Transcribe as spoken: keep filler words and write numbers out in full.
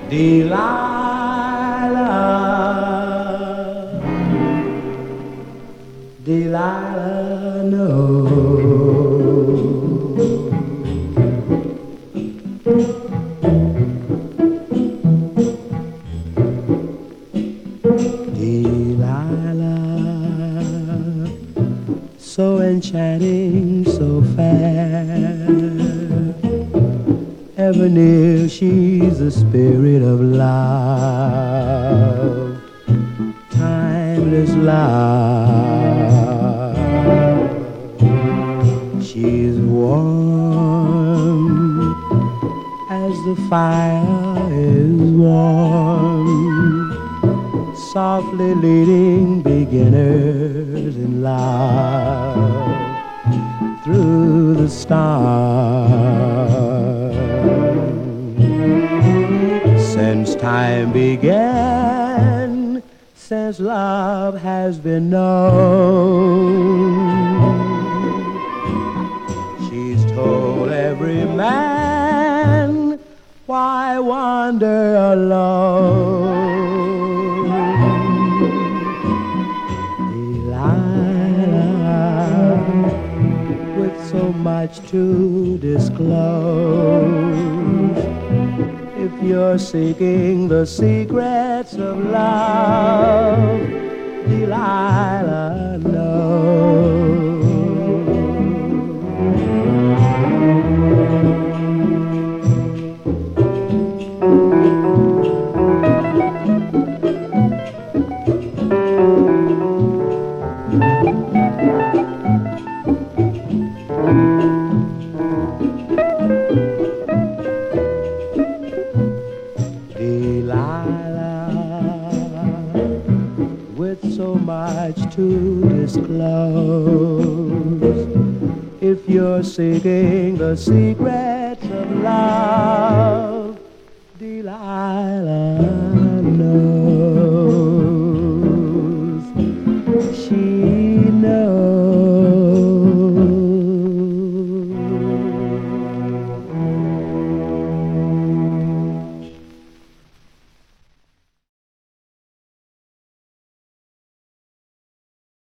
Delilah, Delilah, no. Delilah, so enchanting, so fair, ever near, she's the spirit of love, timeless love. She's warm as the fire is warm, softly leading beginners in love through the stars. Since time began, since love has been known, she's told every man, why wander alone? Delilah, with so much to disclose, if you're seeking the secrets of love, Delilah knows. With so much to disclose, if you're seeking the secrets of love, Delilah